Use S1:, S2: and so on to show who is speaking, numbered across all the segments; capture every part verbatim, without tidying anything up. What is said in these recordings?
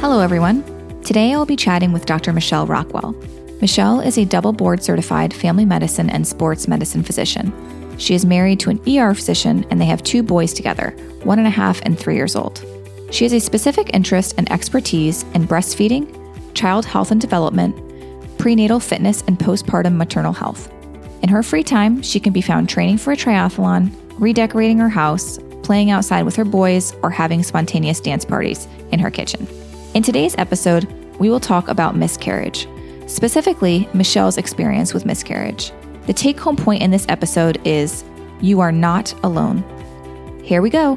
S1: Hello, everyone. Today I will be chatting with Doctor Michelle Rockwell. Michelle is a double board certified family medicine and sports medicine physician. She is married to an E R physician and they have two boys together, one and a half and three years old. She has a specific interest and expertise in breastfeeding, child health and development, prenatal fitness, and postpartum maternal health. In her free time, she can be found training for a triathlon, redecorating her house, playing outside with her boys, or having spontaneous dance parties in her kitchen. In today's episode, we will talk about miscarriage, specifically Michelle's experience with miscarriage. The take-home point in this episode is, you are not alone. Here we go.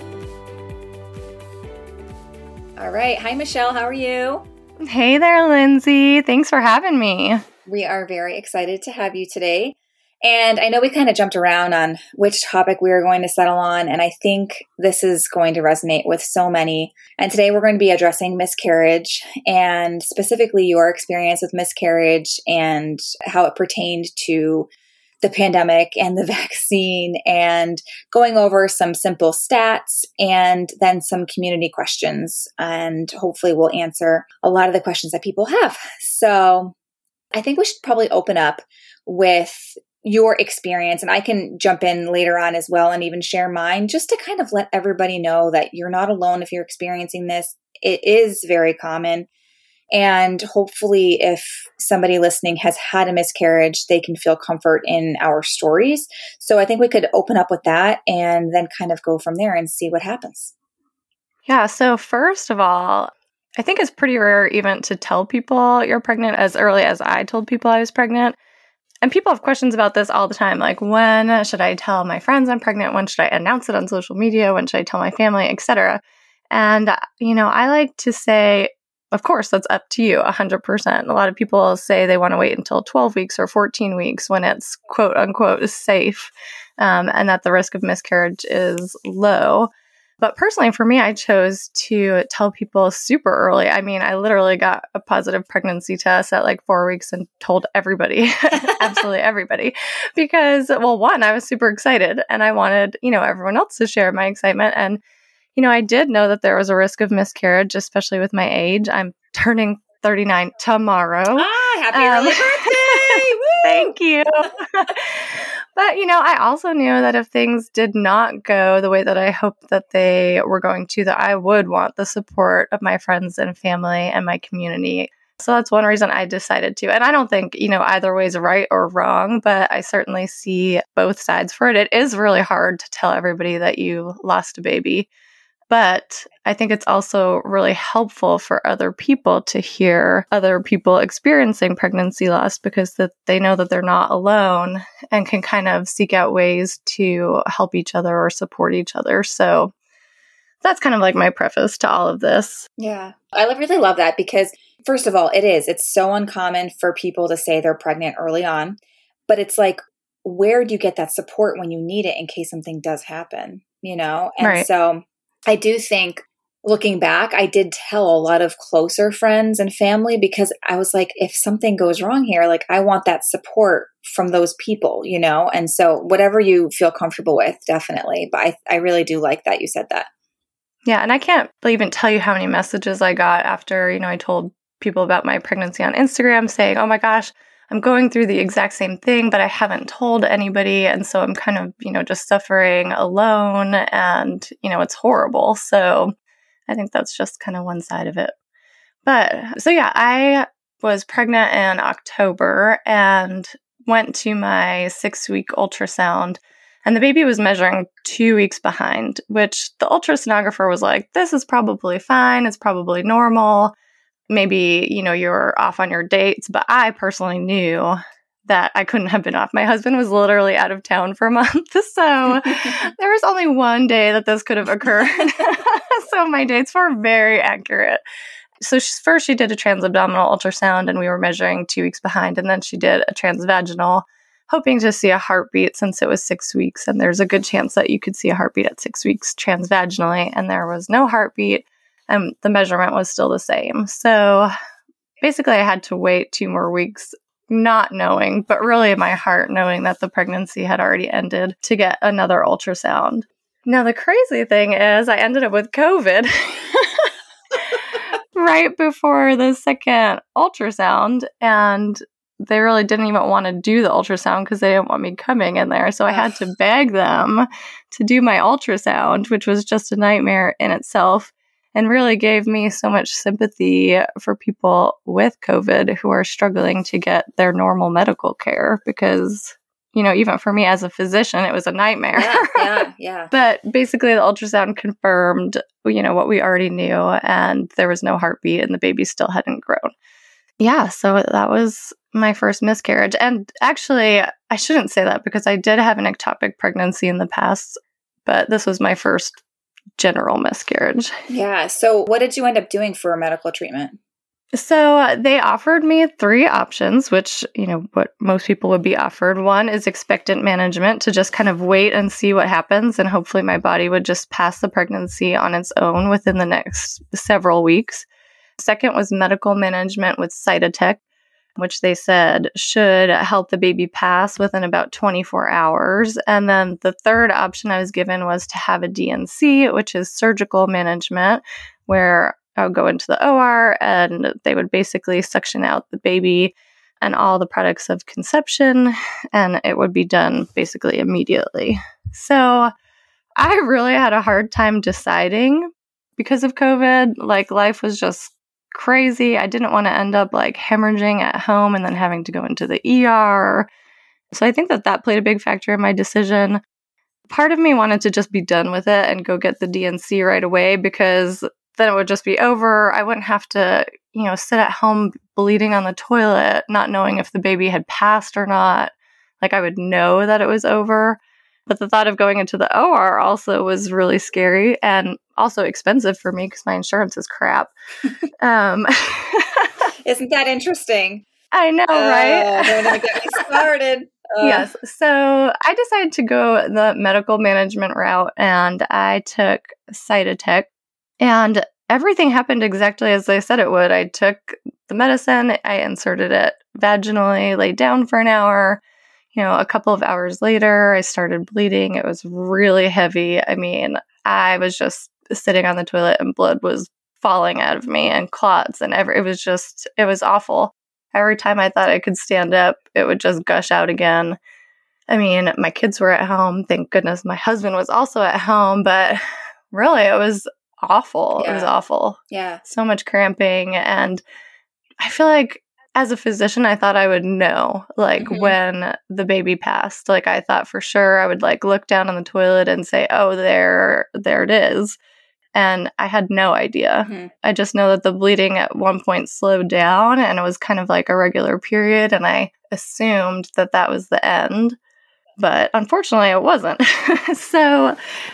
S1: All right. Hi, Michelle. How are you?
S2: Hey there, Lindsay. Thanks for having me.
S1: We are very excited to have you today. And I know we kind of jumped around on which topic we were going to settle on, and I think this is going to resonate with so many. And today we're going to be addressing miscarriage and specifically your experience with miscarriage and how it pertained to the pandemic and the vaccine, and going over some simple stats and then some community questions. And hopefully we'll answer a lot of the questions that people have. So I think we should probably open up with your experience, and I can jump in later on as well and even share mine, just to kind of let everybody know that you're not alone if you're experiencing this. It is very common. And hopefully if somebody listening has had a miscarriage, they can feel comfort in our stories. So I think we could open up with that and then kind of go from there and see what happens.
S2: Yeah. So first of all, I think it's pretty rare even to tell people you're pregnant as early as I told people I was pregnant. And people have questions about this all the time. Like, when should I tell my friends I'm pregnant? When should I announce it on social media? When should I tell my family, et cetera? And, you know, I like to say, of course, that's up to you one hundred percent. A lot of people say they want to wait until twelve weeks or fourteen weeks when it's quote unquote safe, um, and that the risk of miscarriage is low. But personally, for me, I chose to tell people super early. I mean, I literally got a positive pregnancy test at like four weeks and told everybody, absolutely everybody, because, well, one, I was super excited and I wanted, you know, everyone else to share my excitement. And, you know, I did know that there was a risk of miscarriage, especially with my age. I'm turning thirty-nine tomorrow.
S1: Ah, happy um, early birthday!
S2: Thank you. But, you know, I also knew that if things did not go the way that I hoped that they were going to, that I would want the support of my friends and family and my community. So that's one reason I decided to. And I don't think, you know, either way is right or wrong, but I certainly see both sides for it. It is really hard to tell everybody that you lost a baby. But I think it's also really helpful for other people to hear other people experiencing pregnancy loss, because that they know that they're not alone and can kind of seek out ways to help each other or support each other. So that's kind of like my preface to all of this.
S1: Yeah, I really love that, because first of all, it is. It's so uncommon for people to say they're pregnant early on, but it's like, where do you get that support when you need it in case something does happen, you know? And
S2: right.
S1: So I do think, looking back, I did tell a lot of closer friends and family, because I was like, if something goes wrong here, like, I want that support from those people, you know? And so whatever you feel comfortable with, definitely. But I, I really do like that you said that.
S2: Yeah. And I can't even tell you how many messages I got after, you know, I told people about my pregnancy on Instagram saying, oh my gosh, I'm going through the exact same thing, but I haven't told anybody. And so I'm kind of, you know, just suffering alone, and, you know, it's horrible. So I think that's just kind of one side of it. But so, yeah, I was pregnant in October and went to my six week ultrasound, and the baby was measuring two weeks behind, which the ultrasonographer was like, this is probably fine. It's probably normal. Maybe, you know, you're off on your dates, but I personally knew that I couldn't have been off. My husband was literally out of town for a month, so there was only one day that this could have occurred. So my dates were very accurate. So she, first she did a transabdominal ultrasound, and we were measuring two weeks behind, and then she did a transvaginal, hoping to see a heartbeat since it was six weeks, and there's a good chance that you could see a heartbeat at six weeks transvaginally, and there was no heartbeat. And the measurement was still the same. So basically I had to wait two more weeks, not knowing, but really in my heart knowing that the pregnancy had already ended, to get another ultrasound. Now, the crazy thing is I ended up with COVID right before the second ultrasound, and they really didn't even want to do the ultrasound because they didn't want me coming in there. So I had to beg them to do my ultrasound, which was just a nightmare in itself, and really gave me so much sympathy for people with COVID who are struggling to get their normal medical care because, you know, even for me as a physician, it was a nightmare.
S1: Yeah, yeah, yeah.
S2: But basically the ultrasound confirmed, you know, what we already knew, and there was no heartbeat and the baby still hadn't grown. Yeah, so that was my first miscarriage. And actually, I shouldn't say that because I did have an ectopic pregnancy in the past, but this was my first general miscarriage.
S1: Yeah. So what did you end up doing for medical treatment?
S2: So uh, they offered me three options, which, you know, what most people would be offered. One is expectant management, to just kind of wait and see what happens. And hopefully my body would just pass the pregnancy on its own within the next several weeks. Second was medical management with Cytotec, which they said should help the baby pass within about twenty-four hours. And then the third option I was given was to have a D N C, which is surgical management, where I would go into the O R and they would basically suction out the baby and all the products of conception, and it would be done basically immediately. So I really had a hard time deciding because of COVID. Like, life was just crazy. I didn't want to end up like hemorrhaging at home and then having to go into the E R. So I think that that played a big factor in my decision. Part of me wanted to just be done with it and go get the D N C right away, because then it would just be over. I wouldn't have to, you know, sit at home bleeding on the toilet, not knowing if the baby had passed or not. Like, I would know that it was over. But the thought of going into the O R also was really scary and also expensive for me because my insurance is crap. um,
S1: Isn't that interesting?
S2: I know,
S1: uh,
S2: right?
S1: Don't even get me started. Uh.
S2: Yes. So I decided to go the medical management route, and I took Cytotec, and everything happened exactly as they said it would. I took the medicine, I inserted it vaginally, laid down for an hour. You know, a couple of hours later, I started bleeding. It was really heavy. I mean, I was just sitting on the toilet and blood was falling out of me and clots and every, it was just, it was awful. Every time I thought I could stand up, it would just gush out again. I mean, my kids were at home. Thank goodness my husband was also at home, but really it was awful.
S1: Yeah.
S2: It was awful.
S1: Yeah.
S2: So much cramping. And I feel like as a physician, I thought I would know, like, mm-hmm. when the baby passed. Like, I thought for sure I would, like, look down on the toilet and say, oh, there, there it is. And I had no idea. Mm-hmm. I just know that the bleeding at one point slowed down, and it was kind of like a regular period, and I assumed that that was the end. But unfortunately, it wasn't. So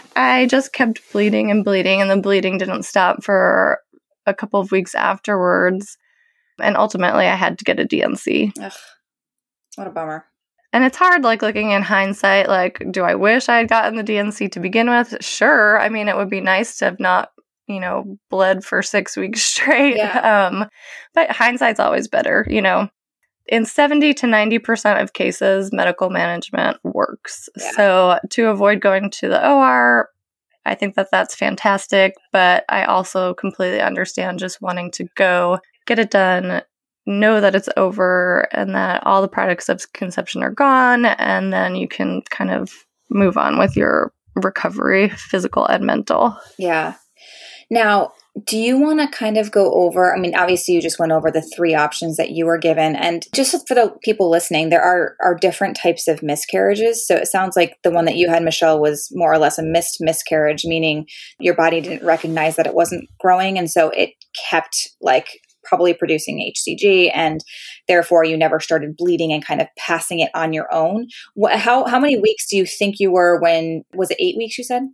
S2: I just kept bleeding and bleeding, and the bleeding didn't stop for a couple of weeks afterwards. And ultimately, I had to get a D N C.
S1: Ugh, what a bummer.
S2: And it's hard, like, looking in hindsight, like, do I wish I had gotten the D N C to begin with? Sure. I mean, it would be nice to have not, you know, bled for six weeks straight.
S1: Yeah.
S2: Um, but hindsight's always better, you know. In seventy to ninety percent of cases, medical management works. Yeah. So to avoid going to the O R, I think that that's fantastic. But I also completely understand just wanting to go get it done, know that it's over, and that all the products of conception are gone, and then you can kind of move on with your recovery, physical and mental.
S1: Yeah. Now, do you want to kind of go over, I mean, obviously you just went over the three options that you were given, and just for the people listening, there are, are different types of miscarriages. So it sounds like the one that you had, Michelle, was more or less a missed miscarriage, meaning your body didn't recognize that it wasn't growing, and so it kept, like, probably producing H C G, and therefore you never started bleeding and kind of passing it on your own. What, how how many weeks do you think you were when, was it eight weeks you said?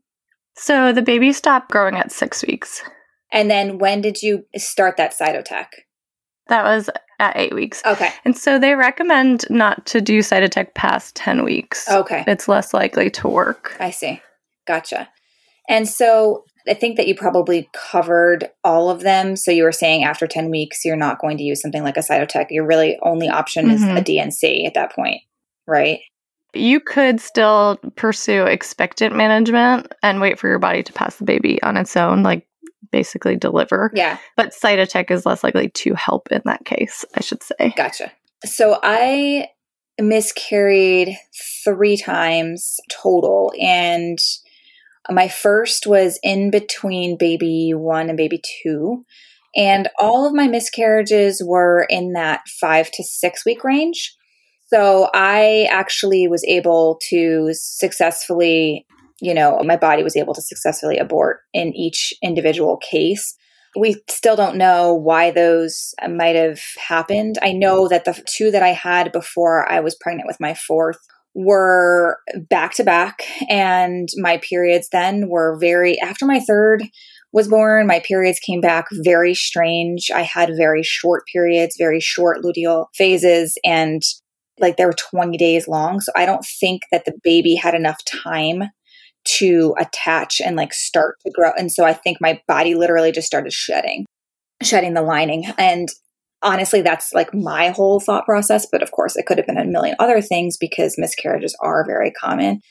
S2: So the baby stopped growing at six weeks.
S1: And then when did you start that Cytotec?
S2: That was at eight weeks.
S1: Okay.
S2: And so they recommend not to do Cytotec past ten weeks.
S1: Okay.
S2: It's less likely to work.
S1: I see. Gotcha. And so I think that you probably covered all of them. So you were saying after ten weeks, you're not going to use something like a Cytotec. Your really only option mm-hmm. is a D N C at that point, right?
S2: You could still pursue expectant management and wait for your body to pass the baby on its own. Like, basically deliver.
S1: Yeah.
S2: But Cytotec is less likely to help in that case, I should say.
S1: Gotcha. So I miscarried three times total. And my first was in between baby one and baby two. And all of my miscarriages were in that five to six week range. So I actually was able to successfully, you know, my body was able to successfully abort in each individual case. We still don't know why those might have happened. I know that the two that I had before I was pregnant with my fourth were back to back, and my periods then were very, after my third was born, my periods came back very strange. I had very short periods, very short luteal phases, and like they were twenty days long. So I don't think that the baby had enough time to attach and like start to grow. And so I think my body literally just started shedding, shedding the lining. And honestly, that's like my whole thought process. But of course, it could have been a million other things because miscarriages are very common.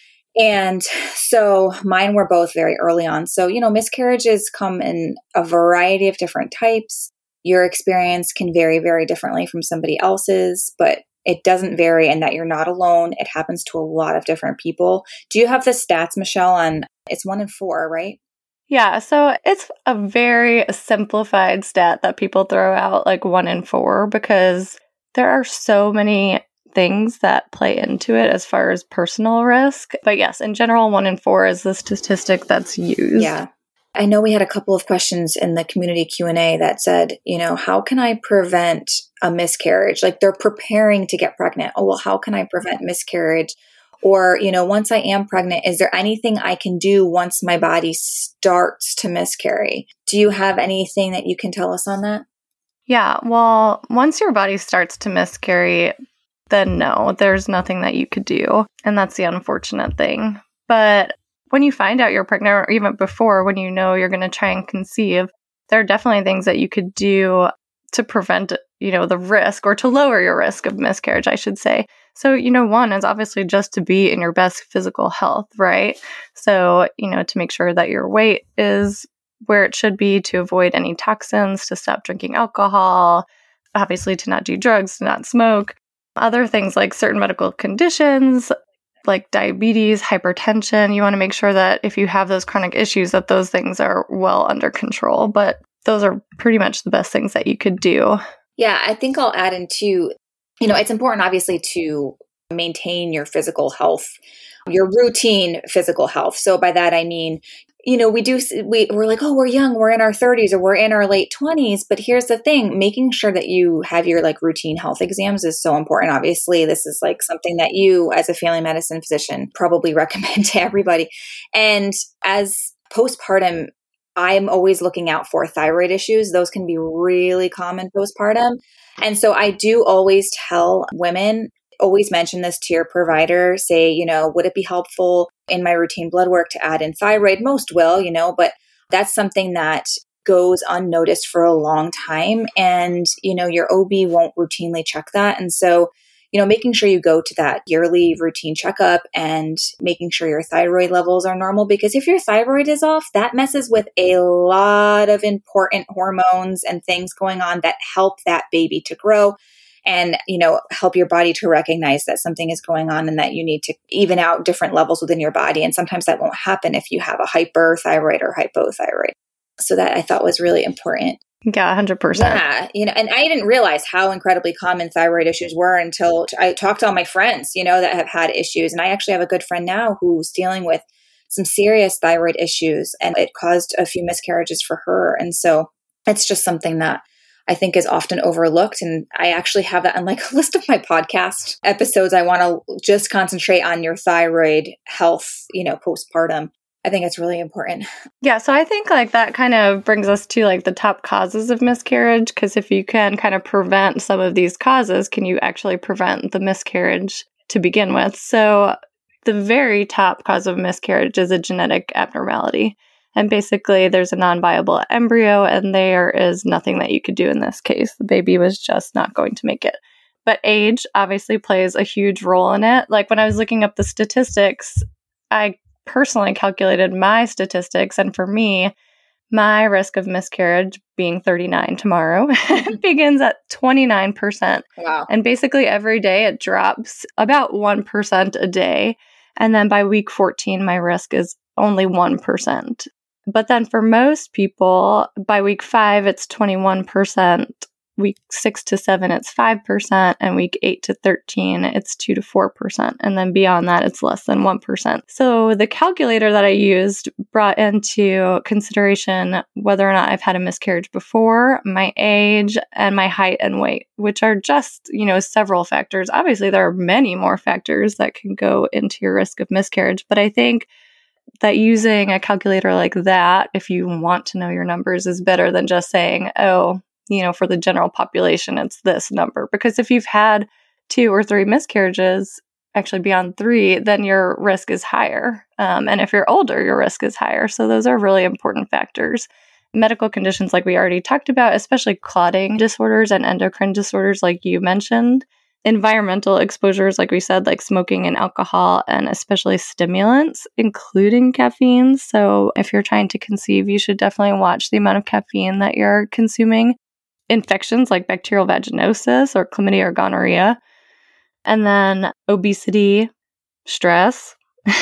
S1: And so mine were both very early on. So, you know, miscarriages come in a variety of different types. Your experience can vary very differently from somebody else's, but it doesn't vary, and that you're not alone. It happens to a lot of different people. Do you have the stats, Michelle, on it's one in four, right?
S2: Yeah, so it's a very simplified stat that people throw out, like one in four, because there are so many things that play into it as far as personal risk. But yes, in general, one in four is the statistic that's used.
S1: Yeah. I know we had a couple of questions in the community Q and A that said, you know, how can I prevent a miscarriage? Like they're preparing to get pregnant. Oh, well, how can I prevent miscarriage? Or, you know, once I am pregnant, is there anything I can do once my body starts to miscarry? Do you have anything that you can tell us on that?
S2: Yeah, well, once your body starts to miscarry, then no, there's nothing that you could do. And that's the unfortunate thing. But when you find out you're pregnant, or even before, when you know you're going to try and conceive, there are definitely things that you could do to prevent, you know, the risk, or to lower your risk of miscarriage, I should say. So, you know, one is obviously just to be in your best physical health, right? So, you know, to make sure that your weight is where it should be, to avoid any toxins, to stop drinking alcohol, obviously to not do drugs, to not smoke. Other things like certain medical conditions, like diabetes, hypertension, you want to make sure that if you have those chronic issues, that those things are well under control. But those are pretty much the best things that you could do.
S1: Yeah, I think I'll add in too, you know, it's important obviously to maintain your physical health, your routine physical health. So by that, I mean, you know, we do, we, we're like, oh, we're young, we're in our thirties or we're in our late twenties. But here's the thing, making sure that you have your like routine health exams is so important. Obviously, this is like something that you as a family medicine physician probably recommend to everybody. And as postpartum, I'm always looking out for thyroid issues. Those can be really common postpartum. And so I do always tell women, always mention this to your provider, say, you know, would it be helpful in my routine blood work to add in thyroid? Most will, you know, but that's something that goes unnoticed for a long time. And, you know, your O B won't routinely check that. And so, you know, making sure you go to that yearly routine checkup and making sure your thyroid levels are normal, because if your thyroid is off, that messes with a lot of important hormones and things going on that help that baby to grow and, you know, help your body to recognize that something is going on and that you need to even out different levels within your body. And sometimes that won't happen if you have a hyperthyroid or hypothyroid. So that I thought was really important.
S2: Yeah, one hundred percent.
S1: Yeah, you know, and I didn't realize how incredibly common thyroid issues were until I talked to all my friends, you know, that have had issues. And I actually have a good friend now who's dealing with some serious thyroid issues, and it caused a few miscarriages for her. And so it's just something that I think is often overlooked. And I actually have that on like a list of my podcast episodes. I want to just concentrate on your thyroid health, you know, postpartum. I think it's really important.
S2: Yeah, so I think like that kind of brings us to like the top causes of miscarriage, because if you can kind of prevent some of these causes, can you actually prevent the miscarriage to begin with? So the very top cause of miscarriage is a genetic abnormality. And basically there's a non-viable embryo and there is nothing that you could do in this case. The baby was just not going to make it. But age obviously plays a huge role in it. Like when I was looking up the statistics, I personally calculated my statistics, and for me, My risk of miscarriage, being thirty-nine tomorrow, begins at twenty-nine percent.
S1: Wow.
S2: And basically every day it drops about one percent a day. And then by week fourteen, my risk is only one percent. But then for most people, by week five, it's twenty-one percent. Week six to seven, it's five percent. And week eight to thirteen, it's two to four percent. And then beyond that, it's less than one percent. So the calculator that I used brought into consideration whether or not I've had a miscarriage before, my age, and my height and weight, which are just, you know, several factors. Obviously, there are many more factors that can go into your risk of miscarriage. But I think that using a calculator like that, if you want to know your numbers, is better than just saying, oh, you know, for the general population, it's this number. Because if you've had two or three miscarriages, actually beyond three, then your risk is higher. Um, and if you're older, your risk is higher. So those are really important factors. Medical conditions like we already talked about, especially clotting disorders and endocrine disorders like you mentioned. Environmental exposures, like we said, like smoking and alcohol, and especially stimulants, including caffeine. So if you're trying to conceive, you should definitely watch the amount of caffeine that you're consuming. Infections like bacterial vaginosis or chlamydia or gonorrhea. And then obesity, stress,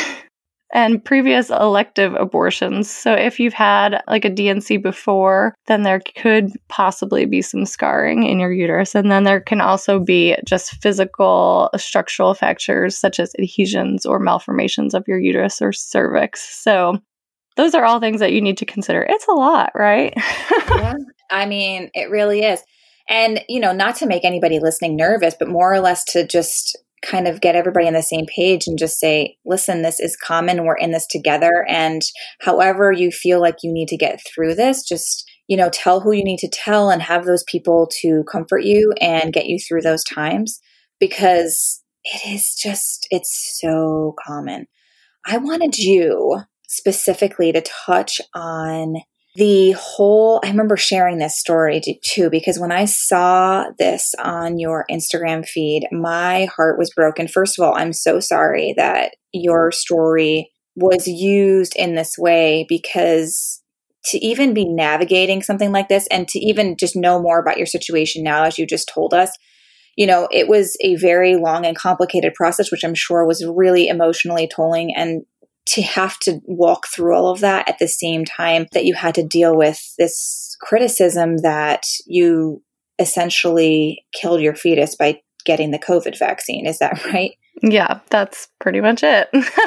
S2: and previous elective abortions. So if you've had like a D N C before, then there could possibly be some scarring in your uterus. And then there can also be just physical structural factors such as adhesions or malformations of your uterus or cervix. So those are all things that you need to consider. It's a lot, right?
S1: Yeah. I mean, it really is. And, you know, not to make anybody listening nervous, but more or less to just kind of get everybody on the same page and just say, listen, this is common. We're in this together. And however you feel like you need to get through this, just, you know, tell who you need to tell and have those people to comfort you and get you through those times, because it is just, it's so common. I wanted you specifically to touch on the whole, I remember sharing this story too, because when I saw this on your Instagram feed, my heart was broken. First of all, I'm so sorry that your story was used in this way, because to even be navigating something like this and to even just know more about your situation now, as you just told us, you know, it was a very long and complicated process, which I'm sure was really emotionally tolling. And to have to walk through all of that at the same time that you had to deal with this criticism that you essentially killed your fetus by getting the COVID vaccine. Is that right?
S2: Yeah, that's pretty much it.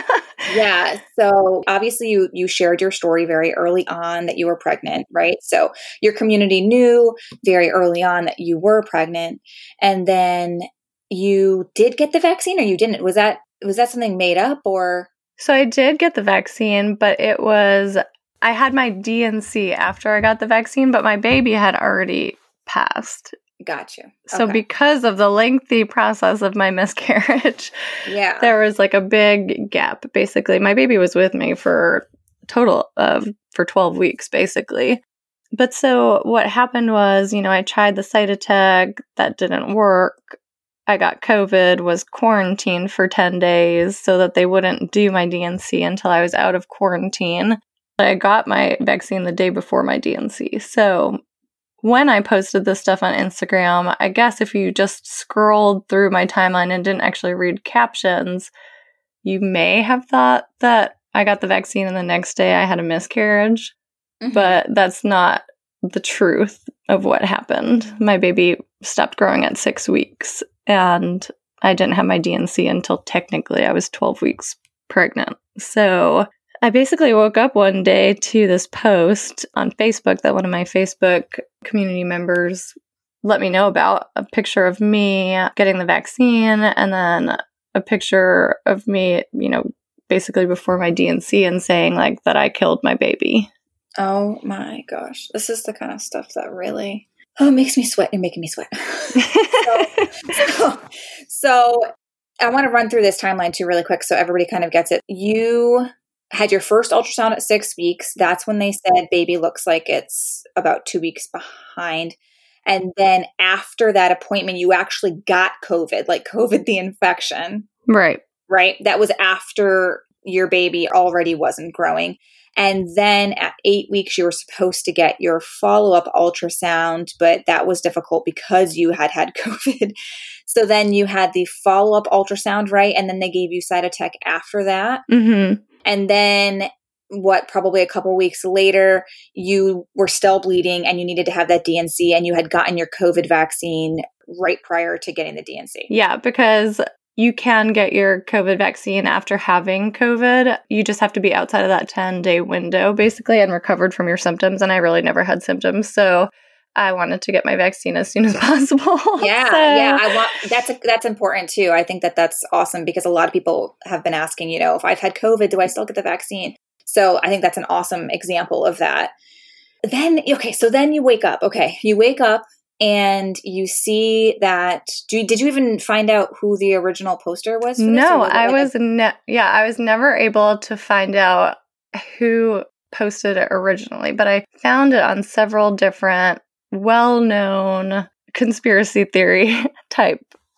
S1: Yeah. So obviously you, you shared your story very early on that you were pregnant, right? So your community knew very early on that you were pregnant, and then you did get the vaccine or you didn't? Was that, was that something made up or?
S2: So I did get the vaccine, but it was, I had my D N C after I got the vaccine, but my baby had already passed.
S1: Gotcha.
S2: So
S1: Okay.
S2: because of the lengthy process of my miscarriage,
S1: yeah,
S2: there was like a big gap. Basically, my baby was with me for a total of, for twelve weeks, basically. But so what happened was, you know, I tried the Cytotec, that didn't work. I got COVID, was quarantined for ten days so that they wouldn't do my D N C until I was out of quarantine. I got my vaccine the day before my D N C. So when I posted this stuff on Instagram, I guess if you just scrolled through my timeline and didn't actually read captions, you may have thought that I got the vaccine and the next day I had a miscarriage. Mm-hmm. But that's not the truth of what happened. My baby stopped growing at six weeks. And I didn't have my D N C until technically I was twelve weeks pregnant. So I basically woke up one day to this post on Facebook that one of my Facebook community members let me know about, a picture of me getting the vaccine and then a picture of me, you know, basically before my D N C and saying like that I killed my baby.
S1: Oh my gosh. This is the kind of stuff that really... Oh, it makes me sweat. You're making me sweat. so, so, so I want to run through this timeline too really quick so everybody kind of gets it. You had your first ultrasound at six weeks. That's when they said baby looks like it's about two weeks behind. And then after that appointment, you actually got COVID, like COVID, the infection.
S2: Right.
S1: Right. That was after your baby already wasn't growing. And then at eight weeks, you were supposed to get your follow-up ultrasound, but that was difficult because you had had COVID. So then you had the follow-up ultrasound, right? And then they gave you Cytotec after that.
S2: Mm-hmm.
S1: And then what, probably a couple weeks later, you were still bleeding and you needed to have that D N C, and you had gotten your COVID vaccine right prior to getting the D N C.
S2: Yeah, because you can get your COVID vaccine after having COVID. You just have to be outside of that ten-day window, basically, and recovered from your symptoms. And I really never had symptoms, so I wanted to get my vaccine as soon as possible.
S1: Yeah,
S2: so.
S1: yeah, I want that's a, that's important too. I think that that's awesome because a lot of people have been asking, you know, if I've had COVID, do I still get the vaccine? So I think that's an awesome example of that. Then, okay, so then you wake up. Okay, you wake up and you see that. Do, did you even find out who the original poster was? For
S2: no,
S1: was
S2: I
S1: like
S2: was
S1: a-
S2: ne- yeah, I was never able to find out who posted it originally, but I found it on several different well-known conspiracy theory type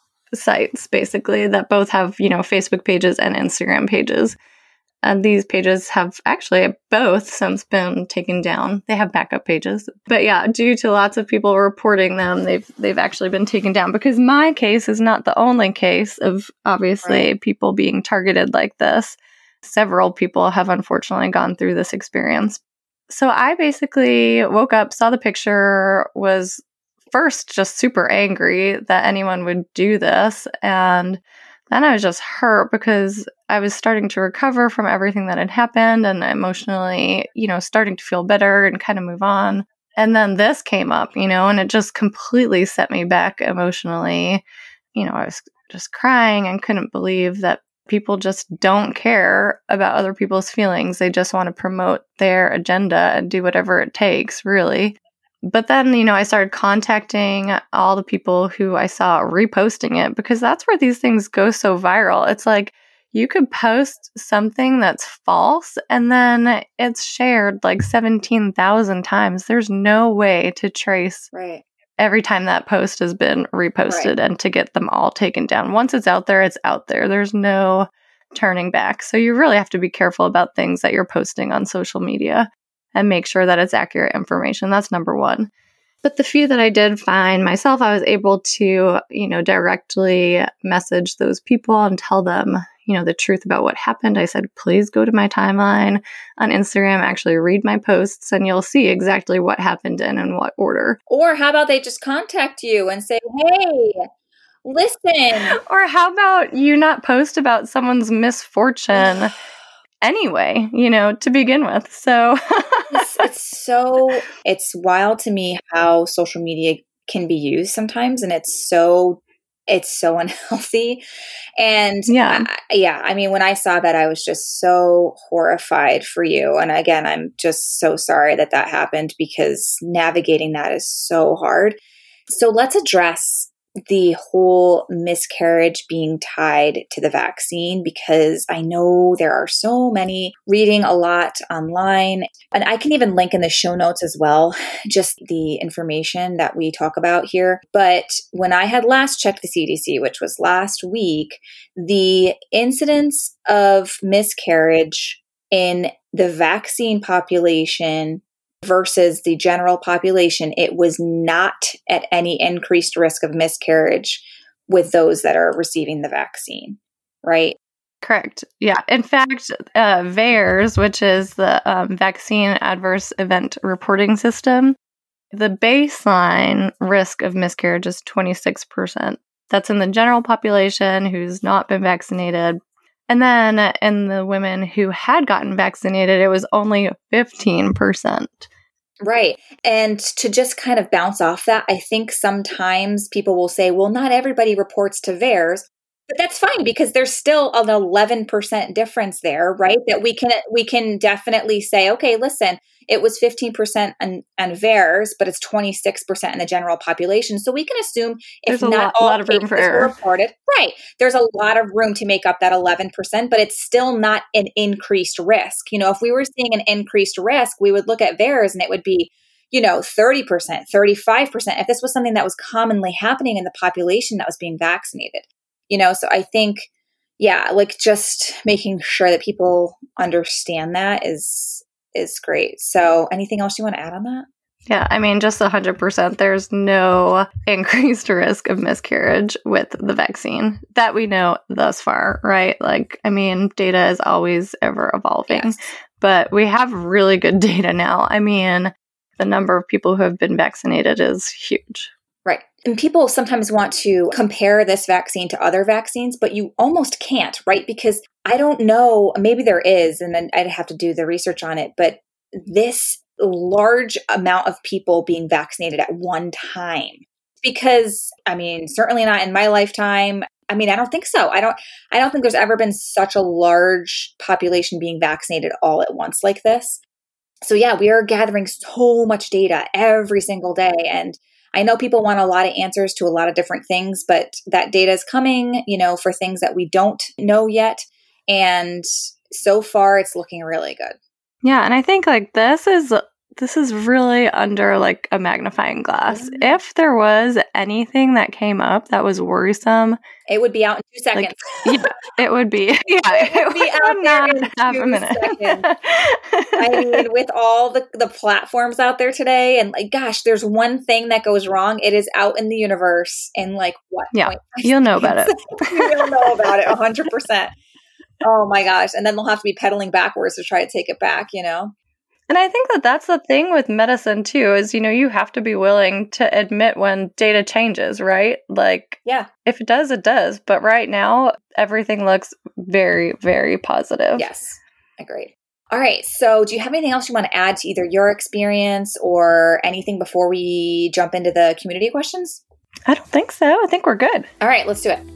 S2: sites, basically, that both have, you know, Facebook pages and Instagram pages. And these pages have actually both since been taken down. They have backup pages. But yeah, due to lots of people reporting them, they've they've actually been taken down, because my case is not the only case of obviously
S1: Right.
S2: people being targeted like this. Several people have unfortunately gone through this experience. So I basically woke up, saw the picture, was first just super angry that anyone would do this, and then I was just hurt because I was starting to recover from everything that had happened and emotionally, you know, starting to feel better and kind of move on. And then this came up, you know, and it just completely set me back emotionally. You know, I was just crying and couldn't believe that people just don't care about other people's feelings. They just want to promote their agenda and do whatever it takes, really. But then, you know, I started contacting all the people who I saw reposting it, because that's where these things go so viral. It's like you could post something that's false and then it's shared like seventeen thousand times. There's no way to trace
S1: Right.
S2: every time that post has been reposted
S1: Right.
S2: and to get them all taken down. Once it's out there, it's out there. There's no turning back. So you really have to be careful about things that you're posting on social media and make sure that it's accurate information. That's number one. But the few that I did find myself, I was able to, you know, directly message those people and tell them, you know, the truth about what happened. I said, please go to my timeline on Instagram, actually read my posts, and you'll see exactly what happened and in what order.
S1: Or how about they just contact you and say, hey, listen.
S2: Or how about you not post about someone's misfortune anyway, you know, to begin with. So
S1: it's, it's so, it's wild to me how social media can be used sometimes. And it's so, it's so unhealthy. And
S2: yeah,
S1: I, yeah, I mean, when I saw that, I was just so horrified for you. And again, I'm just so sorry that that happened, because navigating that is so hard. So let's address the whole miscarriage being tied to the vaccine, because I know there are so many reading a lot online, and I can even link in the show notes as well, just the information that we talk about here. But when I had last checked the C D C, which was last week, the incidence of miscarriage in the vaccine population versus the general population, it was not at any increased risk of miscarriage with those that are receiving the vaccine, right?
S2: Correct. Yeah. In fact, uh, VAERS, which is the um, Vaccine Adverse Event Reporting System, the baseline risk of miscarriage is twenty-six percent. That's in the general population who's not been vaccinated. And then in the women who had gotten vaccinated, it was only fifteen percent.
S1: Right. And to just kind of bounce off that, I think sometimes people will say, well, not everybody reports to VAERS, but that's fine, because there's still an eleven percent difference there, right? That we can, we can definitely say, okay, listen, it was fifteen percent on, on VAERS, but it's twenty-six percent in the general population. So we can assume if
S2: There's a
S1: not
S2: lot,
S1: all
S2: lot of room
S1: cases
S2: for
S1: were
S2: error.
S1: reported, right, there's a lot of room to make up that eleven percent, but it's still not an increased risk. You know, if we were seeing an increased risk, we would look at VAERS and it would be, you know, thirty percent, thirty-five percent, if this was something that was commonly happening in the population that was being vaccinated. You know, so I think, yeah, like just making sure that people understand that is is great. So anything else you want to add on that?
S2: Yeah, I mean, just one hundred percent. There's no increased risk of miscarriage with the vaccine that we know thus far, right? Like, I mean, data is always ever evolving,
S1: Yes.
S2: but we have really good data now. I mean, the number of people who have been vaccinated is huge.
S1: Right. And people sometimes want to compare this vaccine to other vaccines, but you almost can't, right? Because I don't know, maybe there is, and then I'd have to do the research on it, but this large amount of people being vaccinated at one time, because I mean, certainly not in my lifetime. I mean, I don't think so. I don't, I don't think there's ever been such a large population being vaccinated all at once like this. So yeah, we are gathering so much data every single day. And I know people want a lot of answers to a lot of different things, but that data is coming, you know, for things that we don't know yet. And so far it's looking really good.
S2: Yeah, and I think like this is this is really under like a magnifying glass.
S1: Yeah.
S2: If there was anything that came up that was worrisome,
S1: it would be out in two seconds.
S2: Like, yeah, it would be. Yeah,
S1: it would be out there in
S2: half
S1: two
S2: a minute.
S1: seconds. I mean, with all the, the platforms out there today, and like, gosh, there's one thing that goes wrong. It is out in the universe in like what?
S2: Yeah, you'll know about it.
S1: You'll know about it one hundred percent. Oh my gosh. And then they'll have to be pedaling backwards to try to take it back, you know?
S2: And I think that that's the thing with medicine too, is, you know, you have to be willing to admit when data changes, right? Like,
S1: yeah,
S2: if it does, it does. But right now, everything looks very, very positive.
S1: Yes, agreed. All right. So do you have anything else you want to add to either your experience or anything before we jump into the community questions?
S2: I don't think so. I think we're good.
S1: All right, let's do it.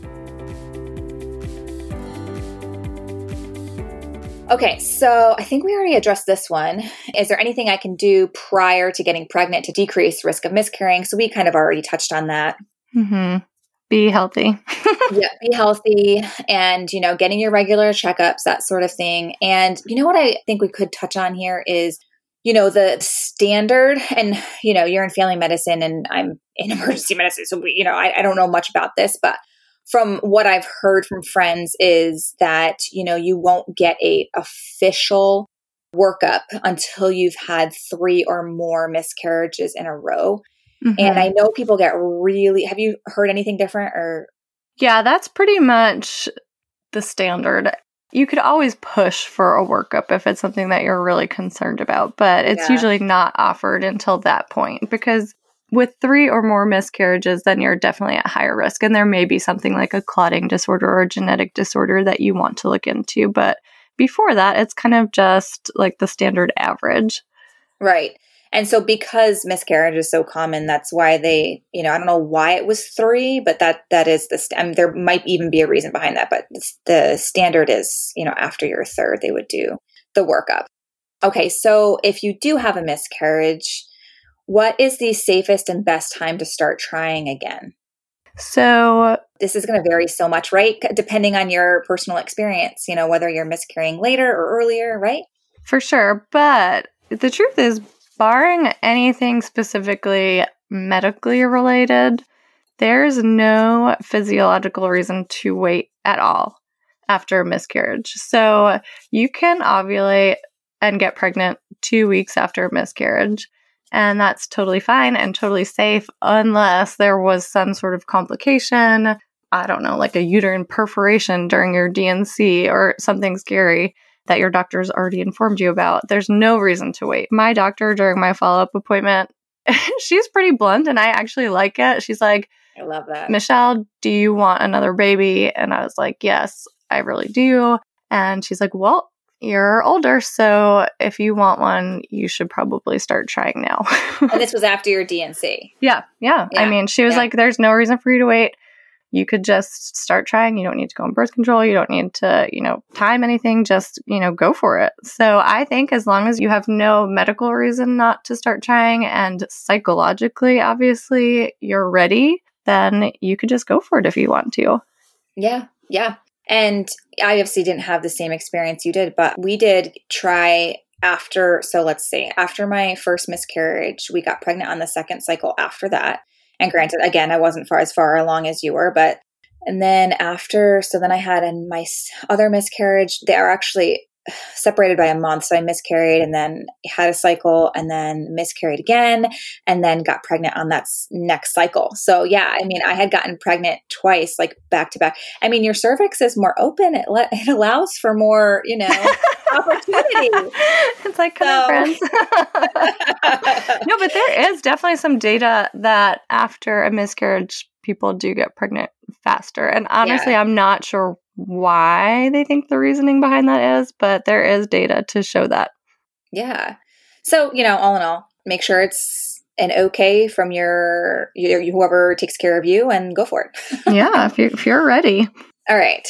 S1: Okay, so I think we already addressed this one. Is there anything I can do prior to getting pregnant to decrease risk of miscarrying? So we kind of already touched on that.
S2: Mm-hmm. Be healthy.
S1: Yeah, be healthy and, you know, getting your regular checkups, that sort of thing. And you know what I think we could touch on here is, you know, the standard, and, you know, you're in family medicine and I'm in emergency medicine. So, we, you know, I, I don't know much about this, but from what I've heard from friends is that, you know, you won't get a official workup until you've had three or more miscarriages in a row. Mm-hmm. And I know people get really, have you heard anything different or?
S2: Yeah, that's pretty much the standard. You could always push for a workup if it's something that you're really concerned about, but it's yeah. usually not offered until that point, because with three or more miscarriages, then you're definitely at higher risk. And there may be something like a clotting disorder or a genetic disorder that you want to look into. But before that, it's kind of just like the standard average.
S1: Right. And so because miscarriage is so common, that's why they, you know, I don't know why it was three, but that that is the, st- I mean, there might even be a reason behind that. But the standard is, you know, after your third, they would do the workup. Okay. So if you do have a miscarriage, what is the safest and best time to start trying again?
S2: So
S1: this is going to vary so much, right? Depending on your personal experience, you know, whether you're miscarrying later or earlier, right?
S2: For sure. But the truth is, barring anything specifically medically related, there's no physiological reason to wait at all after a miscarriage. So you can ovulate and get pregnant two weeks after a miscarriage. And that's totally fine and totally safe unless there was some sort of complication, I don't know, like a uterine perforation during your D and C or something scary that your doctor's already informed you about. There's no reason to wait. My doctor during my follow-up appointment, she's pretty blunt and I actually like it. She's like,
S1: I love that.
S2: Michelle, do you want another baby? And I was like, yes, I really do. And she's like, well, you're older, so if you want one, you should probably start trying now.
S1: And this was after your D and C.
S2: Yeah, yeah. Yeah. I mean, she was yeah. like, there's no reason for you to wait. You could just start trying. You don't need to go on birth control. You don't need to, you know, time anything. Just, you know, go for it. So I think as long as you have no medical reason not to start trying and psychologically, obviously, you're ready, then you could just go for it if you want to.
S1: Yeah, yeah. And I obviously didn't have the same experience you did, but we did try after, so let's say, after my first miscarriage, we got pregnant on the second cycle after that. And granted, again, I wasn't far as far along as you were, but And then after, so then I had in my other miscarriage, they are actually separated by a month. So I miscarried and then had a cycle and then miscarried again and then got pregnant on that next cycle. So yeah, I mean, I had gotten pregnant twice, like back to back. I mean, your cervix is more open. It, le- it allows for more, you know, opportunity.
S2: It's like, come so. on, friends. No, but there is definitely some data that after a miscarriage, people do get pregnant faster. And honestly, yeah. I'm not sure why they think the reasoning behind that is, but there is data to show that.
S1: Yeah. So, you know, all in all, make sure it's an okay from your, your whoever takes care of you and go for it.
S2: Yeah, if you're, if you're ready.
S1: All right.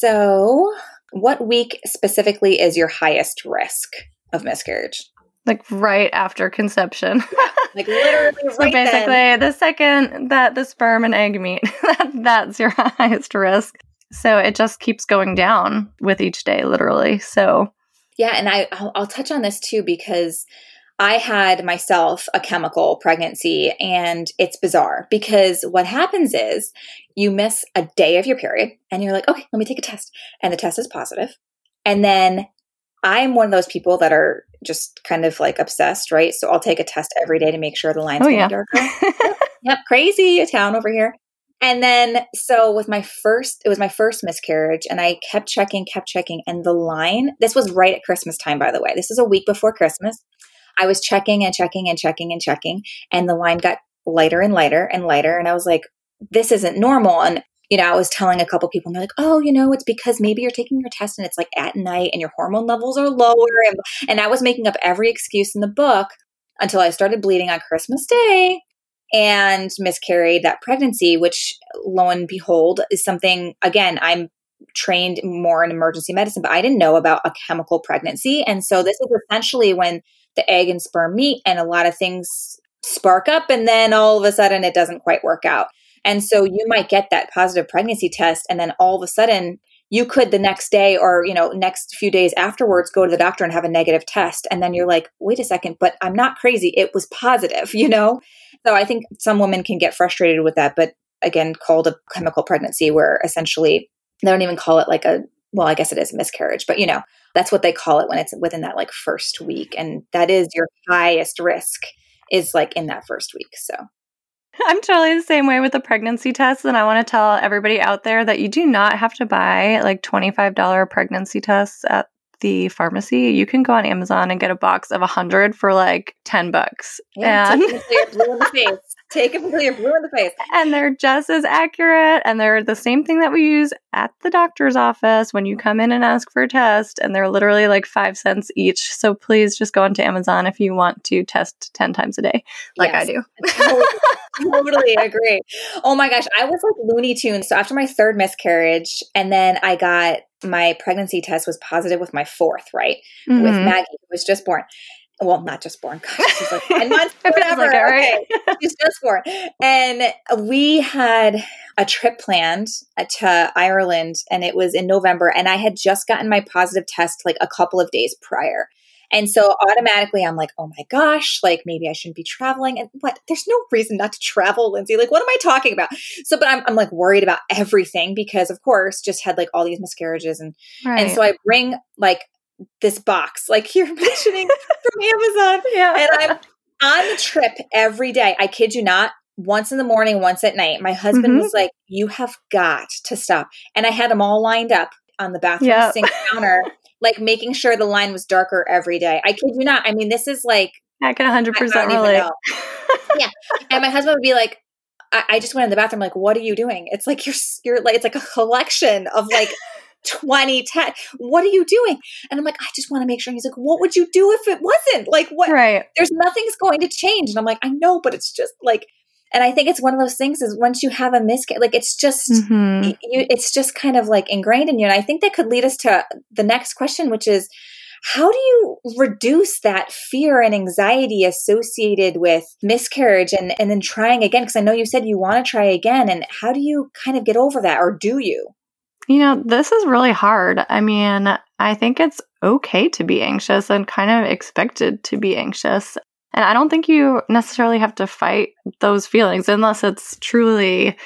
S1: So what week specifically is your highest risk of miscarriage?
S2: Like right after conception.
S1: Like literally right
S2: So basically,
S1: then.
S2: the second that the sperm and egg meet, that, that's your highest risk. So it just keeps going down with each day, literally. So
S1: yeah, and I, I'll, I'll touch on this too, because I had myself a chemical pregnancy, and it's bizarre because what happens is you miss a day of your period and you're like, okay, let me take a test. And the test is positive. And then I'm one of those people that are just kind of like obsessed, right? So I'll take a test every day to make sure the line's
S2: oh,
S1: getting
S2: yeah.
S1: darker. Yep, yep, crazy town over here. And then, so with my first, it was my first miscarriage, and I kept checking, kept checking, and the line, this was right at Christmas time, by the way. This is a week before Christmas. I was checking and checking and checking and checking, and the line got lighter and lighter and lighter. And I was like, this isn't normal. And, you know, I was telling a couple people, and they're like, oh, you know, it's because maybe you're taking your test and it's like at night and your hormone levels are lower. And, and I was making up every excuse in the book until I started bleeding on Christmas Day and miscarried that pregnancy, which lo and behold is something, again, I'm trained more in emergency medicine, but I didn't know about a chemical pregnancy. And so this is essentially when the egg and sperm meet and a lot of things spark up, and then all of a sudden it doesn't quite work out. And so you might get that positive pregnancy test, and then all of a sudden you could the next day or, you know, next few days afterwards go to the doctor and have a negative test. And then you're like, wait a second, but I'm not crazy. It was positive, you know? So I think some women can get frustrated with that, but again, called a chemical pregnancy, where essentially they don't even call it like a, well, I guess it is a miscarriage, but you know, that's what they call it when it's within that like first week. And that is your highest risk, is like in that first week. So
S2: I'm totally the same way with the pregnancy tests. And I want to tell everybody out there that you do not have to buy like twenty-five dollars pregnancy tests at the pharmacy. You can go on Amazon and get a box of one hundred for like ten bucks.
S1: Yeah,
S2: and
S1: take them until you're blue in the face. Take them until you're blue in the face.
S2: And they're just as accurate. And they're the same thing that we use at the doctor's office when you come in and ask for a test. And they're literally like five cents each. So please just go onto Amazon if you want to test ten times a day, like
S1: Yes.
S2: I do.
S1: Totally, totally agree. Oh my gosh. I was like Looney Tunes. So after my third miscarriage, and then I got my pregnancy test was positive with my fourth, right?
S2: Mm-hmm.
S1: With Maggie, who was just born. Well, not just born. Gosh, she's like nine months. Whatever.
S2: Like it, right?
S1: Okay. She's just born. And we had a trip planned to Ireland, and it was in November. And I had just gotten my positive test like a couple of days prior. And so automatically I'm like, oh my gosh, like maybe I shouldn't be traveling. And what? There's no reason not to travel, Lindsay. Like, what am I talking about? So, but I'm, I'm like worried about everything because of course just had like all these miscarriages. And,
S2: Right.
S1: and so I bring like this box, like you're mentioning from Amazon.
S2: Yeah.
S1: And I'm on the trip every day. I kid you not. Once in the morning, once at night. My husband
S2: Mhm.
S1: was like, you have got to stop. And I had them all lined up on the bathroom
S2: Yep.
S1: sink counter, like making sure the line was darker every day. I kid you not. I mean, this is like,
S2: I can one hundred
S1: I
S2: percent
S1: don't even
S2: relate.
S1: know. Yeah. And my husband would be like, I, I just went in the bathroom, like, what are you doing? It's like, you're, you're like, it's like a collection of like twenty, ten. What are you doing? And I'm like, I just want to make sure. He's like, what would you do if it wasn't? Like, what?
S2: Right.
S1: There's nothing's going to change. And I'm like, I know, but it's just like, and I think it's one of those things is once you have a miscarriage, like it's just,
S2: Mhm.
S1: y- you, it's just kind of like ingrained in you. And I think that could lead us to the next question, which is, how do you reduce that fear and anxiety associated with miscarriage and, and then trying again? Because I know you said you want to try again. And how do you kind of get over that, or do you?
S2: You know, this is really hard. I mean, I think it's okay to be anxious and kind of expected to be anxious. And I don't think you necessarily have to fight those feelings unless it's truly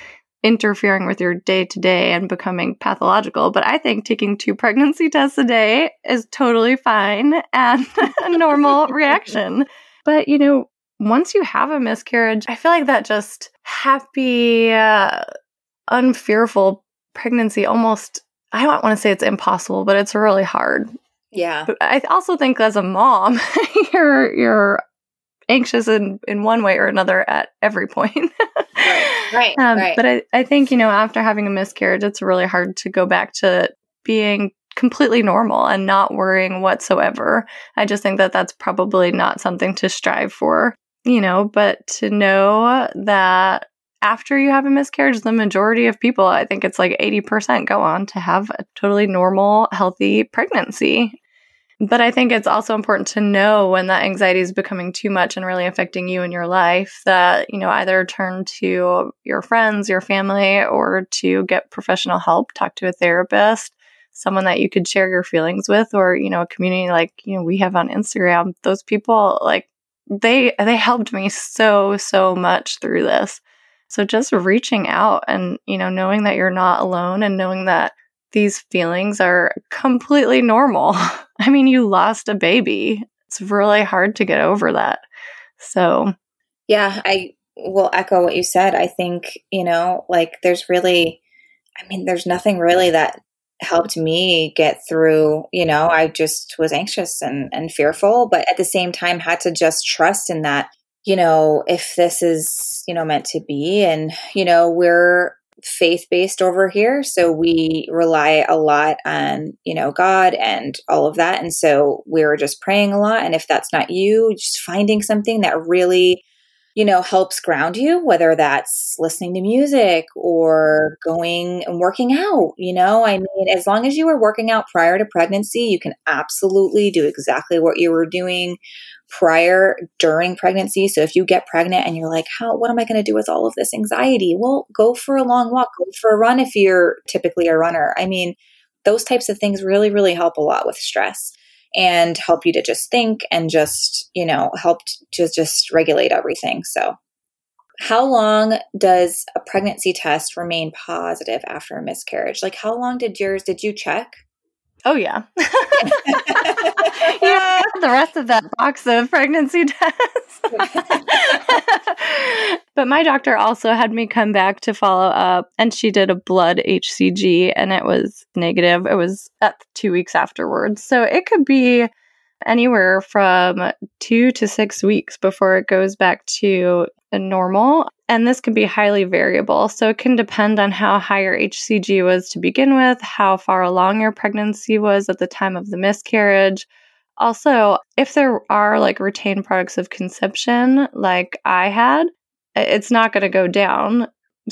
S2: interfering with your day to day and becoming pathological. But I think taking two pregnancy tests a day is totally fine and a normal reaction. But, you know, once you have a miscarriage, I feel like that just happy, uh, unfearful pregnancy almost, I don't want to say it's impossible, but it's really hard.
S1: Yeah.
S2: But I also think as a mom, you're you're anxious in, in one way or another at every point.
S1: Right, right,
S2: um,
S1: right.
S2: But I, I think, you know, after having a miscarriage, it's really hard to go back to being completely normal and not worrying whatsoever. I just think that that's probably not something to strive for, you know, but to know that after you have a miscarriage, the majority of people, I think it's like eighty percent go on to have a totally normal, healthy pregnancy. But I think it's also important to know when that anxiety is becoming too much and really affecting you in your life that, you know, either turn to your friends, your family, or to get professional help, talk to a therapist, someone that you could share your feelings with, or, you know, a community like, you know, we have on Instagram. Those people, like, they they helped me so, so much through this. So just reaching out and, you know, knowing that you're not alone and knowing that these feelings are completely normal. I mean, you lost a baby. It's really hard to get over that. So,
S1: yeah, I will echo what you said. I think, you know, like there's really, I mean, there's nothing really that helped me get through, you know, I just was anxious and, and fearful, but at the same time had to just trust in that, you know, if this is, you know, meant to be, and, you know, we're faith-based over here. So we rely a lot on, you know, God and all of that. And so we're just praying a lot. And if that's not you, just finding something that really, you know, helps ground you, whether that's listening to music or going and working out, you know, I mean, as long as you were working out prior to pregnancy, you can absolutely do exactly what you were doing prior, during pregnancy. So if you get pregnant and you're like, how, what am I going to do with all of this anxiety? Well, go for a long walk, go for a run if you're typically a runner. I mean, those types of things really, really help a lot with stress and help you to just think and just, you know, help to just regulate everything. So how long does a pregnancy test remain positive after a miscarriage? Like how long did yours, did you check?
S2: Oh, yeah. You know, the rest of that box of pregnancy tests. But my doctor also had me come back to follow up, and she did a blood H C G, and it was negative. It was at two weeks afterwards. So it could be anywhere from two to six weeks before it goes back to a normal. And this can be highly variable. So it can depend on how high your H C G was to begin with, how far along your pregnancy was at the time of the miscarriage. Also, if there are like retained products of conception, like I had, it's not going to go down.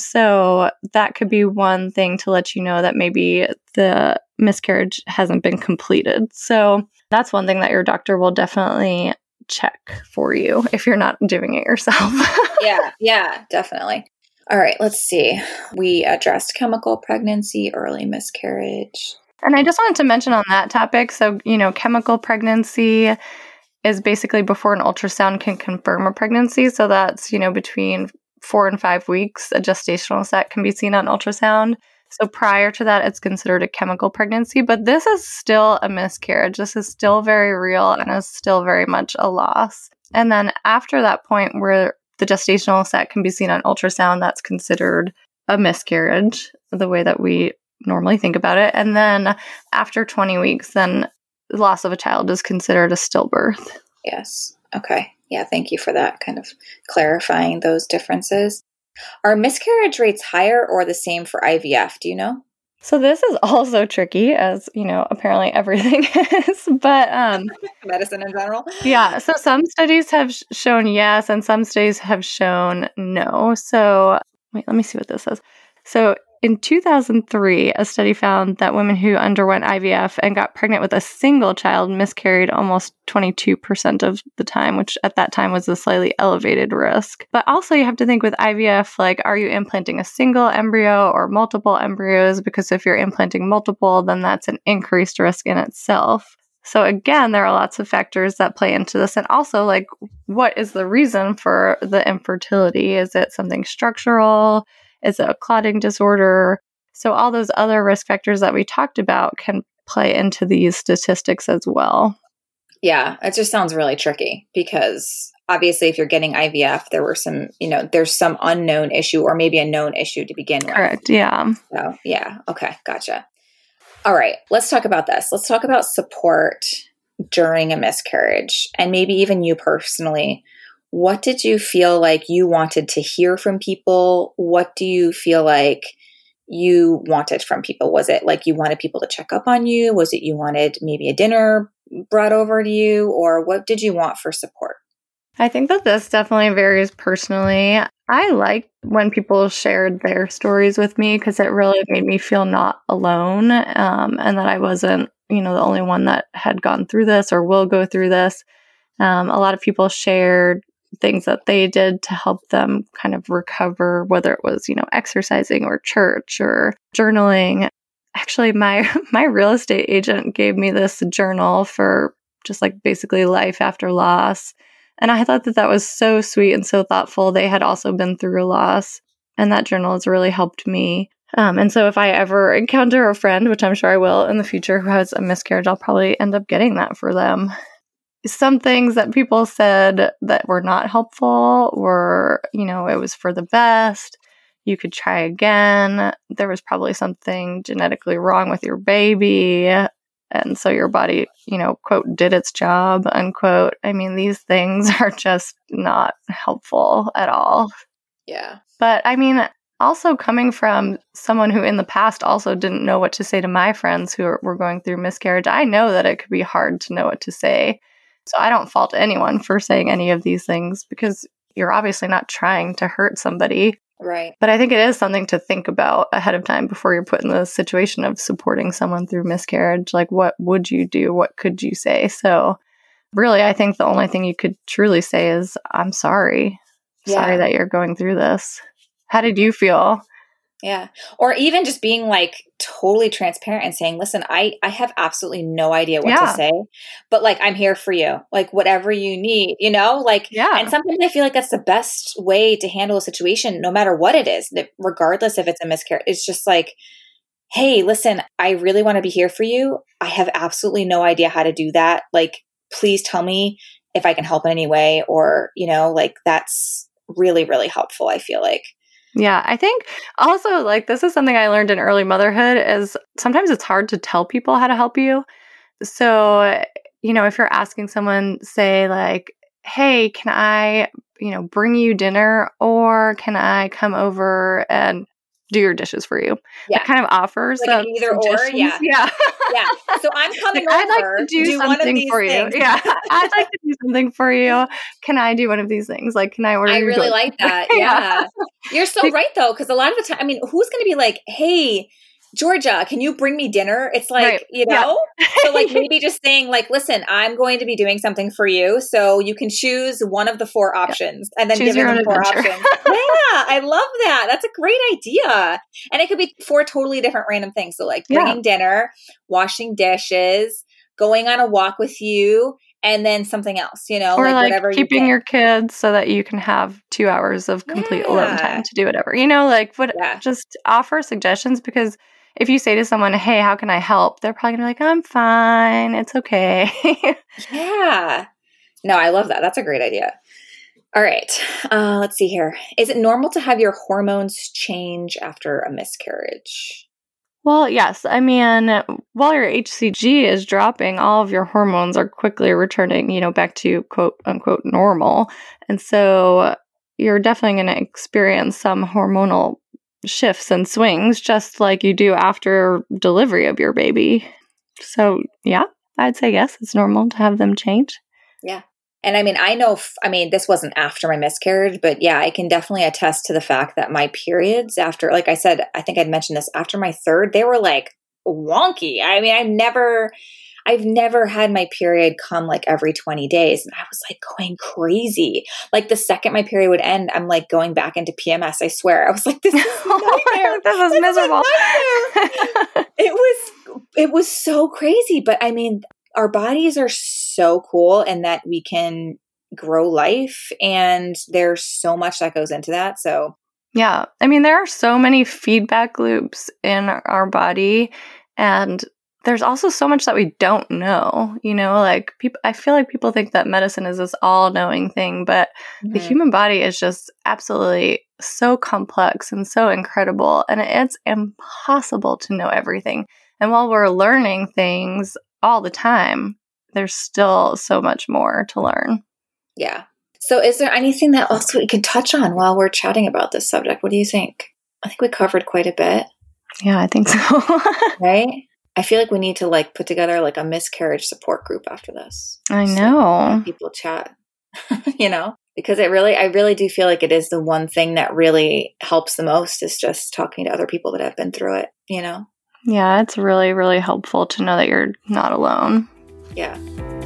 S2: So that could be one thing to let you know that maybe the miscarriage hasn't been completed. So that's one thing that your doctor will definitely check for you if you're not doing it yourself.
S1: yeah, yeah, definitely. All right, let's see. We addressed chemical pregnancy, early miscarriage.
S2: And I just wanted to mention on that topic, so, you know, chemical pregnancy is basically before an ultrasound can confirm a pregnancy. So that's, you know, between four and five weeks, a gestational set can be seen on ultrasound. So prior to that, it's considered a chemical pregnancy, but this is still a miscarriage. This is still very real and is still very much a loss. And then after that point where the gestational set can be seen on ultrasound, that's considered a miscarriage, the way that we normally think about it. And then after twenty weeks, then the loss of a child is considered a stillbirth.
S1: Yes. Okay. Yeah. Thank you for that, kind of clarifying those differences. Are miscarriage rates higher or the same for I V F? Do you know?
S2: So this is also tricky, as, you know, apparently everything is, but um,
S1: medicine in general.
S2: Yeah. So some studies have sh- shown yes, and some studies have shown no. So wait, let me see what this says. So in two thousand three, a study found that women who underwent I V F and got pregnant with a single child miscarried almost twenty-two percent of the time, which at that time was a slightly elevated risk. But also you have to think with I V F, like, are you implanting a single embryo or multiple embryos? Because if you're implanting multiple, then that's an increased risk in itself. So again, there are lots of factors that play into this. And also, like, what is the reason for the infertility? Is it something structural? Is it a clotting disorder? So all those other risk factors that we talked about can play into these statistics as well.
S1: Yeah, it just sounds really tricky because obviously if you're getting I V F, there were some, you know, there's some unknown issue or maybe a known issue to begin with.
S2: Correct. Yeah.
S1: So, yeah. Okay. Gotcha. All right. Let's talk about this. Let's talk about support during a miscarriage and maybe even you personally. What did you feel like you wanted to hear from people? What do you feel like you wanted from people? Was it like you wanted people to check up on you? Was it you wanted maybe a dinner brought over to you? Or what did you want for support?
S2: I think that this definitely varies personally. I liked when people shared their stories with me because it really made me feel not alone, um, and that I wasn't, you know, the only one that had gone through this or will go through this. Um, a lot of people shared things that they did to help them kind of recover, whether it was, you know, exercising or church or journaling. Actually, my my real estate agent gave me this journal for just like basically life after loss. And I thought that that was so sweet and so thoughtful. They had also been through a loss, and that journal has really helped me. Um, and so if I ever encounter a friend, which I'm sure I will in the future, who has a miscarriage, I'll probably end up getting that for them. Some things that people said that were not helpful were, you know, it was for the best. You could try again. There was probably something genetically wrong with your baby. And so your body, you know, quote, did its job, unquote. I mean, these things are just not helpful at all.
S1: Yeah.
S2: But I mean, also coming from someone who in the past also didn't know what to say to my friends who were going through miscarriage, I know that it could be hard to know what to say. So I don't fault anyone for saying any of these things because you're obviously not trying to hurt somebody.
S1: Right.
S2: But I think it is something to think about ahead of time before you're put in the situation of supporting someone through miscarriage. Like, what would you do? What could you say? So really, I think the only thing you could truly say is, I'm sorry.
S1: Yeah.
S2: Sorry that you're going through this. How did you feel?
S1: Yeah. Or even just being like totally transparent and saying, listen, I, I have absolutely no idea what
S2: Yeah.
S1: to say, but like, I'm here for you. Like whatever you need, you know, like,
S2: Yeah.
S1: And sometimes I feel like that's the best way to handle a situation, no matter what it is, that regardless if it's a miscarriage, it's just like, hey, listen, I really want to be here for you. I have absolutely no idea how to do that. Like, please tell me if I can help in any way, or, you know, like that's really, really helpful. I feel like.
S2: Yeah, I think also like this is something I learned in early motherhood is sometimes it's hard to tell people how to help you. So, you know, if you're asking someone, say like, hey, can I, you know, bring you dinner or can I come over and do your dishes for you?
S1: Yeah.
S2: It kind of offers
S1: like
S2: some
S1: an either or. Yeah.
S2: Yeah.
S1: Yeah. So I'm coming
S2: like,
S1: over.
S2: I'd like to do,
S1: do
S2: something
S1: one of these
S2: for
S1: things.
S2: you. Yeah. I'd like to do something for you. Can I do one of these things? Like, can I order
S1: I
S2: you
S1: really
S2: go-
S1: like that. Yeah. You're so right though. Cause a lot of the time, I mean, who's going to be like, hey, Georgia, can you bring me dinner? It's like,
S2: Right.
S1: you know, yeah. So like maybe just saying like, listen, I'm going to be doing something for you. So you can choose one of the four options yeah. and then
S2: choose
S1: give them four
S2: adventure.
S1: options. Yeah. I love that. That's a great idea. And it could be four totally different random things. So like bringing yeah. dinner, washing dishes, going on a walk with you, and then something else, you know,
S2: or
S1: like,
S2: like
S1: whatever
S2: keeping
S1: you
S2: your kids so that you can have two hours of complete
S1: yeah.
S2: alone time to do whatever, you know, like what,
S1: yeah.
S2: just offer suggestions because if you say to someone, hey, how can I help? They're probably gonna be like, I'm fine. It's okay.
S1: Yeah. No, I love that. That's a great idea. All right. Uh, let's see here. Is it normal to have your hormones change after a miscarriage?
S2: Well, yes. I mean, while your H C G is dropping, all of your hormones are quickly returning, you know, back to quote unquote normal. And so you're definitely going to experience some hormonal shifts and swings, just like you do after delivery of your baby. So, yeah, I'd say yes, it's normal to have them change.
S1: Yeah. And I mean, I know, f- I mean, this wasn't after my miscarriage, but yeah, I can definitely attest to the fact that my periods after, like I said, I think I'd mentioned this, after my third, they were like wonky. I mean, I've never, I've never had my period come like every twenty days. And I was like going crazy. Like the second my period would end, I'm like going back into P M S. I swear. I was like, this is a nightmare.
S2: This is
S1: this
S2: miserable.
S1: Is it was, it was so crazy. But I mean, our bodies are so cool in that we can grow life, and there's so much that goes into that. So
S2: Yeah. I mean, there are so many feedback loops in our body, and there's also so much that we don't know, you know, like people, I feel like people think that medicine is this all knowing thing, but mm-hmm. the human body is just absolutely so complex and so incredible. And it's impossible to know everything. And while we're learning things all the time, there's still so much more to learn.
S1: Yeah. So is there anything that else we can touch on while we're chatting about this subject? What do you think? I think we covered quite a bit.
S2: Yeah, I think so.
S1: Right? I feel like we need to like put together like a miscarriage support group after this.
S2: I know.
S1: So people chat, you know, because it really, I really do feel like it is the one thing that really helps the most is just talking to other people that have been through it, you know?
S2: Yeah, it's really, really helpful to know that you're not alone.
S1: Yeah.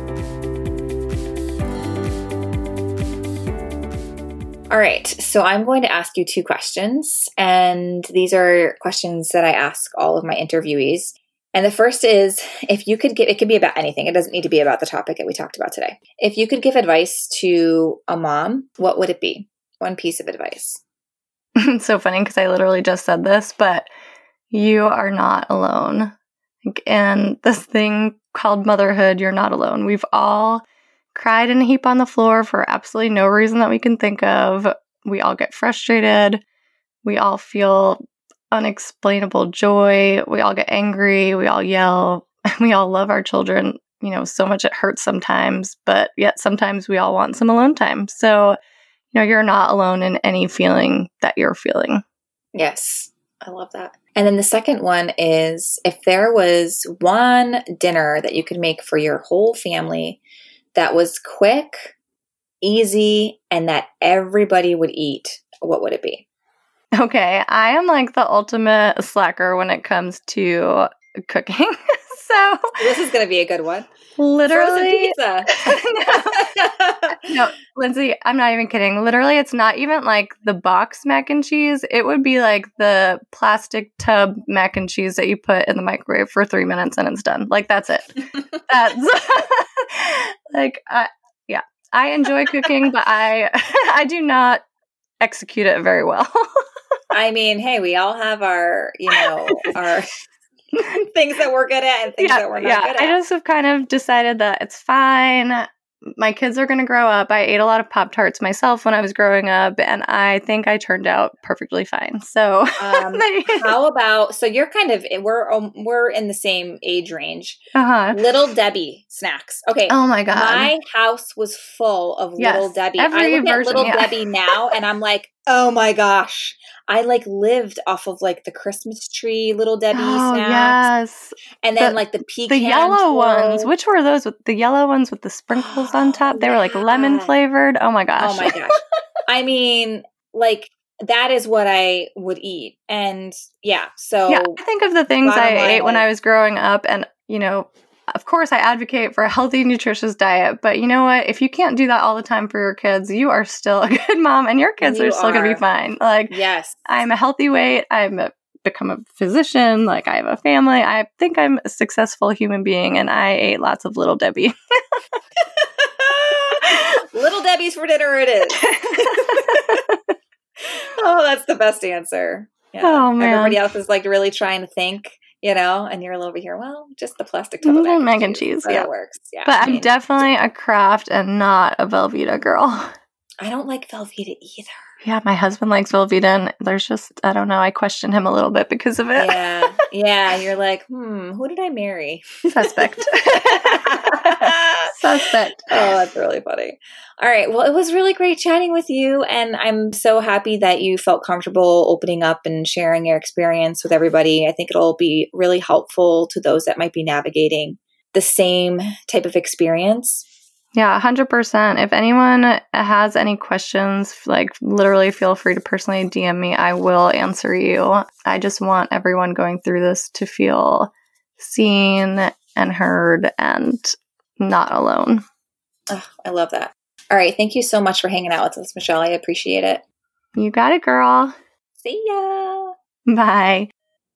S1: All right. So I'm going to ask you two questions, and these are questions that I ask all of my interviewees. And the first is, if you could give, it could be about anything. It doesn't need to be about the topic that we talked about today. If you could give advice to a mom, what would it be? One piece of advice.
S2: It's so funny because I literally just said this, but you are not alone. And this thing called motherhood, you're not alone. We've all cried in a heap on the floor for absolutely no reason that we can think of. We all get frustrated. We all feel unexplainable joy. We all get angry. We all yell. We all love our children, you know, so much it hurts sometimes, but yet sometimes we all want some alone time. So, you know, you're not alone in any feeling that you're feeling.
S1: Yes, I love that. And then the second one is, if there was one dinner that you could make for your whole family that was quick, easy, and that everybody would eat, what would it be?
S2: Okay, I am like the ultimate slacker when it comes to cooking. So
S1: this is going to be a good one.
S2: Literally,
S1: pizza.
S2: no, no, Lindsay, I'm not even kidding. Literally, it's not even like the box mac and cheese. It would be like the plastic tub mac and cheese that you put in the microwave for three minutes and it's done. Like that's it. That's like, I, yeah, I enjoy cooking, but I, I do not execute it very well.
S1: I mean, hey, we all have our, you know, our things that we're good at and things
S2: yeah,
S1: that we're not
S2: yeah.
S1: good at.
S2: I just have kind of decided that it's fine. My kids are going to grow up. I ate a lot of Pop-Tarts myself when I was growing up, and I think I turned out perfectly fine. So,
S1: um, how about, so you're kind of, we're um, we're in the same age range.
S2: Uh-huh.
S1: Little Debbie snacks. Okay.
S2: Oh my God.
S1: My house was full of
S2: yes,
S1: Little Debbie.
S2: Every
S1: I look
S2: version,
S1: at Little
S2: yeah.
S1: Debbie now, and I'm like, oh my gosh. I like lived off of like the Christmas tree Little Debbie
S2: oh,
S1: snacks.
S2: Yes.
S1: And then
S2: the,
S1: like the pecan.
S2: The yellow
S1: twirl.
S2: ones. Which were those? With the yellow ones with the sprinkles on top? They
S1: yeah.
S2: were like lemon flavored. Oh my gosh.
S1: Oh my gosh. I mean, like that is what I would eat. And yeah, so.
S2: Yeah, I think of the things I
S1: line,
S2: ate when
S1: like,
S2: I was growing up, and you know, of course, I advocate for a healthy, nutritious diet, but you know what? If you can't do that all the time for your kids, you are still a good mom, and your kids
S1: you
S2: are still going to be fine. Like,
S1: yes,
S2: I'm a healthy weight. I'm a, become a physician. Like, I have a family. I think I'm a successful human being, and I ate lots of Little Debbie.
S1: Little Debbie's for dinner it is. Oh, that's the best answer. Yeah.
S2: Oh man,
S1: everybody else is like really trying to think. You know, and you're a little over here. Well, just the plastic tub of mac,
S2: mac and cheese.
S1: cheese.
S2: Yeah,
S1: it works. Yeah,
S2: but
S1: I
S2: I'm
S1: mean,
S2: definitely a Kraft and not a Velveeta girl.
S1: I don't like Velveeta either.
S2: Yeah, my husband likes Velveeta, and there's just I don't know. I question him a little bit because of it.
S1: Yeah, yeah. You're like, hmm, who did I marry?
S2: Suspect. Suspect.
S1: Oh, that's really funny. All right. Well, it was really great chatting with you. And I'm so happy that you felt comfortable opening up and sharing your experience with everybody. I think it'll be really helpful to those that might be navigating the same type of experience.
S2: Yeah, one hundred percent. If anyone has any questions, like literally feel free to personally D M me. I will answer you. I just want everyone going through this to feel seen and heard and not alone.
S1: Oh, I love that. All right. Thank you so much for hanging out with us, Michelle. I appreciate it.
S2: You got it, girl.
S1: See ya.
S2: Bye.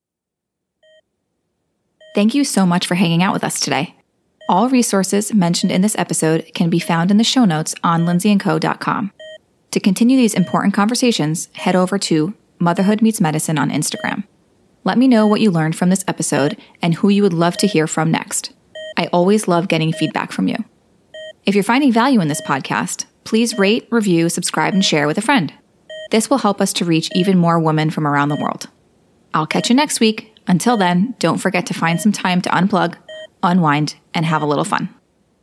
S3: Thank you so much for hanging out with us today. All resources mentioned in this episode can be found in the show notes on lindsay and co dot com. To continue these important conversations, head over to Motherhood Meets Medicine on Instagram. Let me know what you learned from this episode and who you would love to hear from next. I always love getting feedback from you. If you're finding value in this podcast, please rate, review, subscribe, and share with a friend. This will help us to reach even more women from around the world. I'll catch you next week. Until then, don't forget to find some time to unplug, unwind, and have a little fun.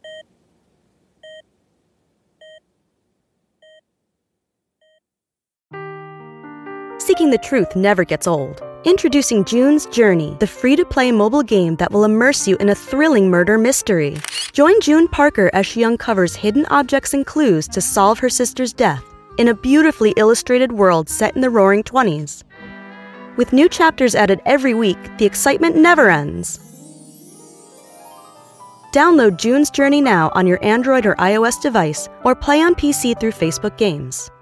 S4: Seeking the truth never gets old. Introducing June's Journey, the free-to-play mobile game that will immerse you in a thrilling murder mystery. Join June Parker as she uncovers hidden objects and clues to solve her sister's death in a beautifully illustrated world set in the Roaring Twenties. With new chapters added every week, the excitement never ends. Download June's Journey now on your Android or iOS device, or play on P C through Facebook Games.